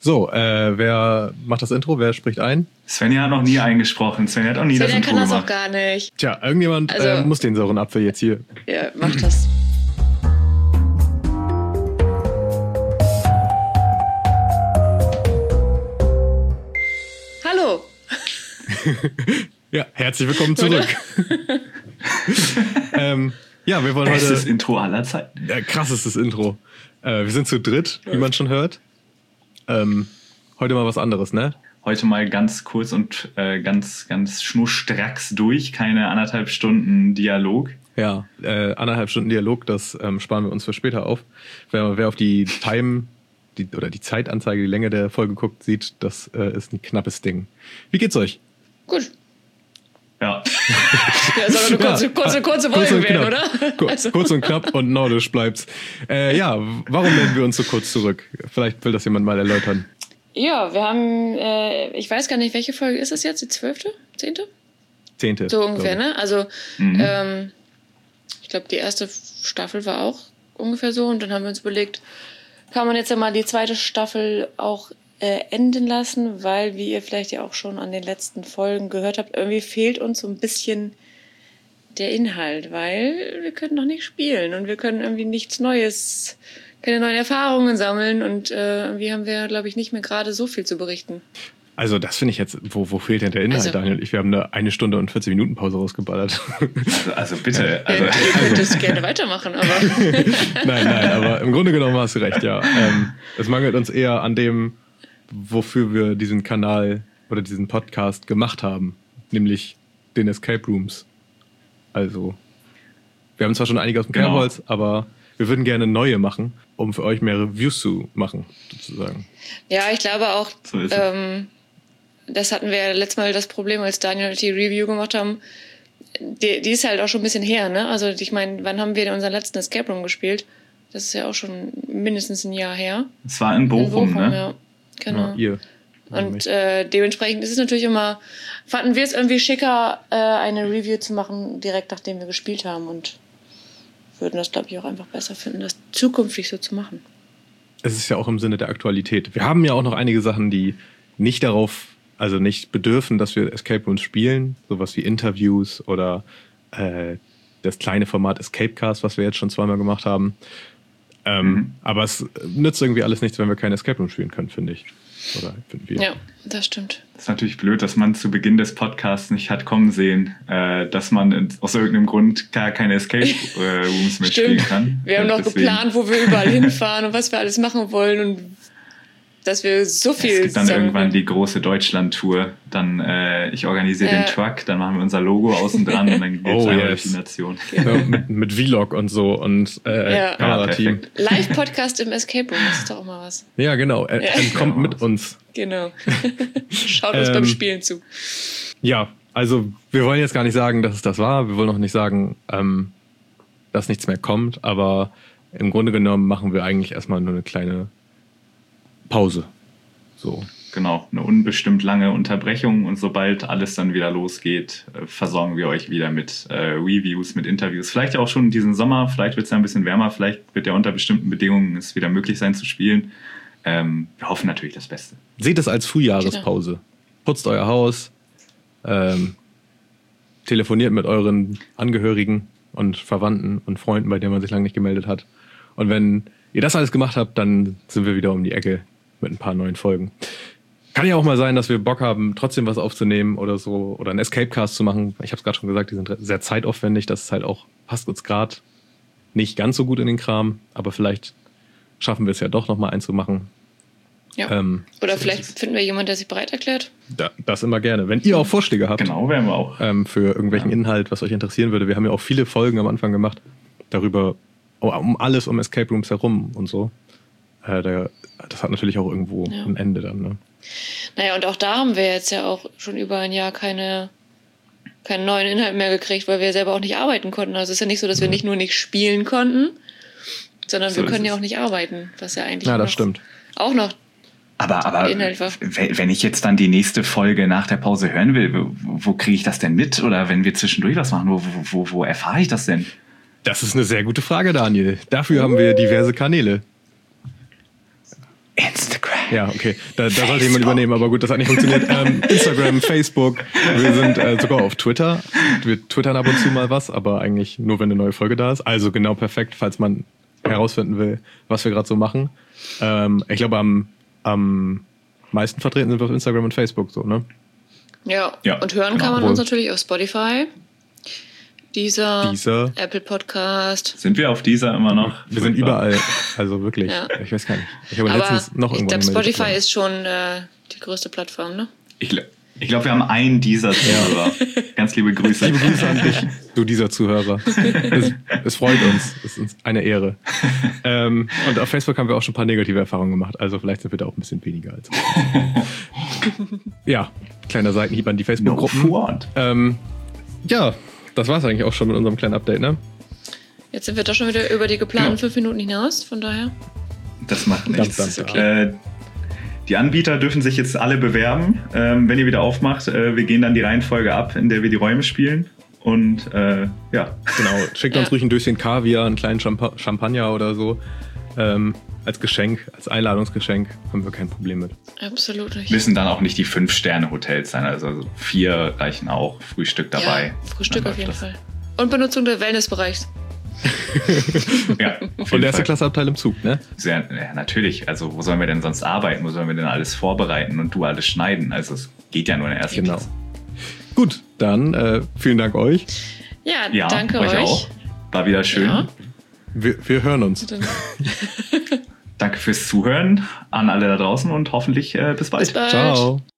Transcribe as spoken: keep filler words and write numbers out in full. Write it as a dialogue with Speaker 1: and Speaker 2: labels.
Speaker 1: So, äh, wer macht das Intro? Wer spricht ein?
Speaker 2: Svenja hat noch nie eingesprochen. Svenja hat auch nie
Speaker 3: Svenja
Speaker 2: das Intro
Speaker 3: kann das
Speaker 2: gemacht.
Speaker 3: auch gar nicht.
Speaker 1: Tja, irgendjemand
Speaker 3: Also,
Speaker 1: äh, muss den sauren Apfel jetzt hier.
Speaker 3: Ja, mach das. Hallo.
Speaker 1: Ja, herzlich willkommen zurück. ähm, ja, wir wollen
Speaker 2: Bestes
Speaker 1: heute...
Speaker 2: Intro aller Zeiten.
Speaker 1: Ja, krassestes Intro. Äh, wir sind zu dritt, wie man schon hört. Ähm, heute mal was anderes, ne?
Speaker 2: Heute mal ganz kurz und äh, ganz, ganz schnurstracks durch. Keine anderthalb Stunden Dialog.
Speaker 1: Ja, äh, anderthalb Stunden Dialog, das ähm, sparen wir uns für später auf. Wer, wer auf die Time die, oder die Zeitanzeige, die Länge der Folge guckt, sieht, das äh, ist ein knappes Ding. Wie geht's euch?
Speaker 3: Gut.
Speaker 2: Ja.
Speaker 3: Ja, soll eine kurze,
Speaker 1: Ja,
Speaker 3: kurze, kurze
Speaker 1: kurz
Speaker 3: Folge
Speaker 1: und
Speaker 3: werden,
Speaker 1: knapp.
Speaker 3: oder?
Speaker 1: Ku-
Speaker 3: Also.
Speaker 1: Kurz und knapp und nordisch bleibt's. Äh, ja, warum melden wir uns so kurz zurück? Vielleicht will das jemand mal erläutern.
Speaker 3: Ja, wir haben, äh, ich weiß gar nicht, welche Folge ist es jetzt? Die zwölfte? Zehnte?
Speaker 1: Zehnte.
Speaker 3: So ungefähr,
Speaker 1: glaube ich.
Speaker 3: ne? Also,
Speaker 2: Mhm.
Speaker 3: ähm, ich glaube, die erste Staffel war auch ungefähr so. Und dann haben wir uns überlegt, kann man jetzt ja mal die zweite Staffel auch äh, enden lassen, weil, wie ihr vielleicht ja auch schon an den letzten Folgen gehört habt, irgendwie fehlt uns so ein bisschen der Inhalt, weil wir können noch nicht spielen und wir können irgendwie nichts Neues, keine neuen Erfahrungen sammeln und äh, irgendwie haben wir, glaube ich, nicht mehr gerade so viel zu berichten.
Speaker 1: Also das finde ich jetzt, wo, wo fehlt denn der Inhalt,
Speaker 3: Also-
Speaker 1: Daniel? Ich, wir haben eine eine Stunde und vierzig Minuten Pause rausgeballert.
Speaker 2: Also, also bitte. Also,
Speaker 3: Ihr könnt es gerne weitermachen, aber
Speaker 1: Nein, nein, aber im Grunde genommen hast du recht, ja. Ähm, es mangelt uns eher an dem, wofür wir diesen Kanal oder diesen Podcast gemacht haben, nämlich den Escape Rooms. Also, wir haben zwar schon einige aus dem
Speaker 2: Genau.
Speaker 1: Kerbholz, aber wir würden gerne neue machen, um für euch mehr Reviews zu machen, sozusagen.
Speaker 3: ja, ich glaube auch,
Speaker 2: So ist es.
Speaker 3: ähm, das hatten wir ja letztes Mal das Problem, als Daniel und ich die Review gemacht haben. Die, die ist halt auch schon ein bisschen her, ne? Also ich meine, wann haben wir denn unseren letzten Escape Room gespielt? Das ist ja auch schon mindestens ein Jahr her.
Speaker 2: es war in Bochum,
Speaker 3: In Bochum,
Speaker 2: ne?
Speaker 3: ja. Genau.
Speaker 1: Ja, ihr.
Speaker 3: Und äh, dementsprechend ist es natürlich immer, fanden wir es irgendwie schicker, äh, eine Review zu machen, direkt nachdem wir gespielt haben und würden das, glaube ich, auch einfach besser finden, das zukünftig so zu machen.
Speaker 1: Es ist ja auch im Sinne der Aktualität. Wir haben ja auch noch einige Sachen, die nicht darauf, also nicht bedürfen, dass wir Escape Rooms spielen. Sowas wie Interviews oder äh, das kleine Format Escapecast, was wir jetzt schon zweimal gemacht haben. Ähm,
Speaker 2: Mhm.
Speaker 1: Aber es nützt irgendwie alles nichts, wenn wir kein Escape Room spielen können, finde ich. Oder finden wir.
Speaker 3: Ja, das stimmt.
Speaker 2: Das ist natürlich blöd, dass man zu Beginn des Podcasts nicht hat kommen sehen, äh, dass man in, aus irgendeinem Grund gar keine Escape äh, Rooms mehr spielen
Speaker 3: Stimmt.
Speaker 2: kann.
Speaker 3: Wir haben
Speaker 2: Und
Speaker 3: noch
Speaker 2: deswegen-
Speaker 3: geplant, wo wir überall hinfahren und was wir alles machen wollen und dass wir so viel
Speaker 2: Es gibt dann
Speaker 3: sammeln
Speaker 2: irgendwann
Speaker 3: können.
Speaker 2: die große Deutschland-Tour. Dann, äh, ich organisiere
Speaker 3: Ja.
Speaker 2: den Truck, dann machen wir unser Logo außen dran und dann geht's
Speaker 1: Oh,
Speaker 2: einmal
Speaker 1: yes.
Speaker 2: durch die Nation.
Speaker 1: Ja, mit, mit Vlog und so und äh,
Speaker 3: Ja.
Speaker 1: Kamerateam.
Speaker 2: Ja,
Speaker 3: Live-Podcast im Escape Room, das ist doch auch mal was.
Speaker 1: Ja, genau. Er,
Speaker 3: Ja.
Speaker 1: er kommt mit uns.
Speaker 3: Genau. Schaut uns
Speaker 1: Ähm,
Speaker 3: beim Spielen zu.
Speaker 1: Ja, also wir wollen jetzt gar nicht sagen, dass es das war. Wir wollen auch nicht sagen, ähm, dass nichts mehr kommt. Aber im Grunde genommen machen wir eigentlich erstmal nur eine kleine Pause. So.
Speaker 2: Genau, eine unbestimmt lange Unterbrechung und sobald alles dann wieder losgeht, äh, versorgen wir euch wieder mit äh, Reviews, mit Interviews. Vielleicht auch schon diesen Sommer, vielleicht wird es ja ein bisschen wärmer, vielleicht wird ja unter bestimmten Bedingungen es wieder möglich sein zu spielen. Ähm, wir hoffen natürlich das Beste.
Speaker 1: Seht es als Frühjahrespause. Putzt euer Haus, ähm, telefoniert mit euren Angehörigen und Verwandten und Freunden, bei denen man sich lange nicht gemeldet hat. Und wenn ihr das alles gemacht habt, dann sind wir wieder um die Ecke mit ein paar neuen Folgen. Kann ja auch mal sein, dass wir Bock haben, trotzdem was aufzunehmen oder so oder einen Escapecast zu machen. Ich habe es gerade schon gesagt, die sind sehr zeitaufwendig. Das ist halt auch, passt uns gerade nicht ganz so gut in den Kram, aber vielleicht schaffen wir es ja doch nochmal einzumachen.
Speaker 3: Ja.
Speaker 1: Ähm,
Speaker 3: Oder vielleicht finden wir jemanden, der sich bereit erklärt.
Speaker 1: da, das immer gerne. Wenn ihr auch Vorschläge habt
Speaker 2: Genau, werden wir auch.
Speaker 1: ähm, für irgendwelchen
Speaker 2: Ja.
Speaker 1: Inhalt, was euch interessieren würde. Wir haben ja auch viele Folgen am Anfang gemacht darüber, um alles um Escape Rooms herum und so. Äh, da, das hat natürlich auch irgendwo
Speaker 3: Ja.
Speaker 1: ein Ende dann. Ne?
Speaker 3: Naja, und auch da haben wir jetzt ja auch schon über ein Jahr keine, keinen neuen Inhalt mehr gekriegt, weil wir selber auch nicht arbeiten konnten. Also es ist ja nicht so, dass wir nicht nur nicht spielen konnten, sondern
Speaker 2: So
Speaker 3: wir
Speaker 2: ist
Speaker 3: können ja
Speaker 2: es.
Speaker 3: auch nicht arbeiten, was ja eigentlich
Speaker 1: Ja, das
Speaker 3: noch,
Speaker 1: stimmt.
Speaker 3: auch noch
Speaker 2: Aber, aber
Speaker 3: Inhalt war.
Speaker 2: we- wenn ich jetzt dann die nächste Folge nach der Pause hören will, wo, wo kriege ich das denn mit? Oder wenn wir zwischendurch was machen, wo, wo, wo, wo erfahre ich das denn?
Speaker 1: Das ist eine sehr gute Frage, Daniel. Dafür haben wir diverse Kanäle.
Speaker 2: Instagram.
Speaker 1: Ja, okay. Da, da sollte jemand übernehmen, aber gut, das hat nicht funktioniert. Ähm, Instagram, Facebook, wir sind äh, sogar auf Twitter. Wir twittern ab und zu mal was, aber eigentlich nur, wenn eine neue Folge da ist. Also genau perfekt, falls man herausfinden will, was wir gerade so machen. Ähm, ich glaube, am, am meisten vertreten sind wir auf Instagram und Facebook, so, ne?
Speaker 3: Ja,
Speaker 2: Ja,
Speaker 3: und hören
Speaker 2: genau.
Speaker 3: kann man
Speaker 1: Wohl.
Speaker 3: uns natürlich auf Spotify, Deezer,
Speaker 1: Deezer.
Speaker 3: Apple Podcast.
Speaker 2: Sind wir auf dieser immer noch?
Speaker 1: Wir sind überall. Also wirklich.
Speaker 3: Ja.
Speaker 1: Ich weiß gar nicht. Ich habe
Speaker 3: Aber
Speaker 1: letztens noch
Speaker 3: ich
Speaker 1: irgendwo
Speaker 3: glaube,
Speaker 1: gemeldet,
Speaker 3: Spotify
Speaker 1: aber-
Speaker 3: ist schon äh, die größte Plattform, ne?
Speaker 2: Ich, gl- ich glaube, wir haben einen dieser Zuhörer. Ganz liebe Grüße.
Speaker 1: Liebe Grüße an dich, du dieser Zuhörer. Es, es freut uns. Es ist uns eine Ehre. Ähm, und auf Facebook haben wir auch schon ein paar negative Erfahrungen gemacht. Also vielleicht sind wir da auch ein bisschen weniger als. Ja, kleiner Seitenhieb an die
Speaker 2: No
Speaker 1: Facebook-Gruppen.
Speaker 2: front.
Speaker 1: Ähm, ja, das war es eigentlich auch schon mit unserem kleinen Update, ne?
Speaker 3: Jetzt sind wir doch schon wieder über die geplanten
Speaker 2: Genau.
Speaker 3: fünf Minuten hinaus, von daher.
Speaker 2: Das macht nichts.
Speaker 1: Ganz, ganz
Speaker 2: Äh, die Anbieter dürfen sich jetzt alle bewerben. Ähm, wenn ihr wieder aufmacht, äh, wir gehen dann die Reihenfolge ab, in der wir die Räume spielen. Und äh, ja,
Speaker 1: Genau. Schickt
Speaker 3: Ja.
Speaker 1: uns ruhig ein Döschen Kaviar, einen kleinen Champa- Champagner oder so. Ähm, als Geschenk, als Einladungsgeschenk haben wir kein Problem mit.
Speaker 3: Absolut nicht.
Speaker 2: müssen dann auch nicht die Fünf-Sterne-Hotels sein. Also, also vier reichen auch. Frühstück dabei.
Speaker 3: Ja, Frühstück
Speaker 2: Dann
Speaker 3: auf jeden
Speaker 2: läuft
Speaker 3: Fall. Und Benutzung des Wellnessbereichs.
Speaker 2: das. Ja, auf
Speaker 1: Und
Speaker 2: jeden
Speaker 1: erste
Speaker 2: Fall.
Speaker 1: Klasse Abteil im Zug, ne?
Speaker 2: Sehr, ja, natürlich. Also, wo sollen wir denn sonst arbeiten? Wo sollen wir denn alles vorbereiten und du alles schneiden? Also, es geht ja nur in der ersten
Speaker 1: Genau.
Speaker 2: Klasse.
Speaker 1: Gut, dann äh, vielen Dank euch.
Speaker 3: Ja,
Speaker 2: Ja,
Speaker 3: danke
Speaker 2: euch
Speaker 3: euch.
Speaker 2: auch. War wieder schön.
Speaker 3: Ja.
Speaker 1: Wir, wir hören uns.
Speaker 3: Dann
Speaker 2: Danke fürs Zuhören an alle da draußen und hoffentlich äh, bis bald.
Speaker 3: bis bald.
Speaker 1: Ciao.